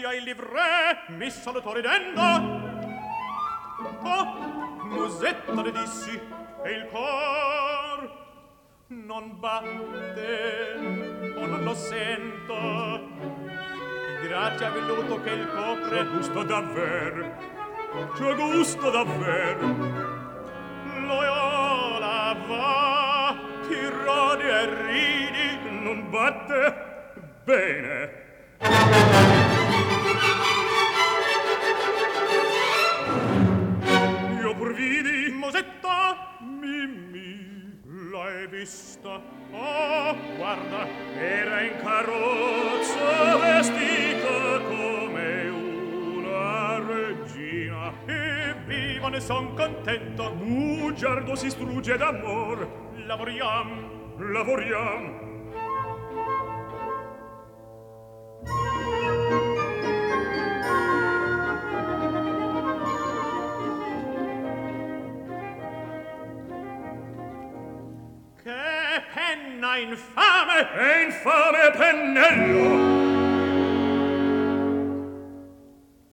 sia il livret, mi salutò ridendo. Oh, Musetta le dissi, e il cor non batte, o non lo sento. Grazie a velluto che il copre. C'è gusto davver, c'è gusto davver. Loyola va, ti rodi e ridi, non batte bene. Io pur vidi Mosetta, Mimì, l'hai vista? Oh, guarda, era in carrozza vestita come una regina. E viva ne son contento, bugiardo si strugge d'amor. Lavoriam, lavoriam. Che penna infame! E infame pennello!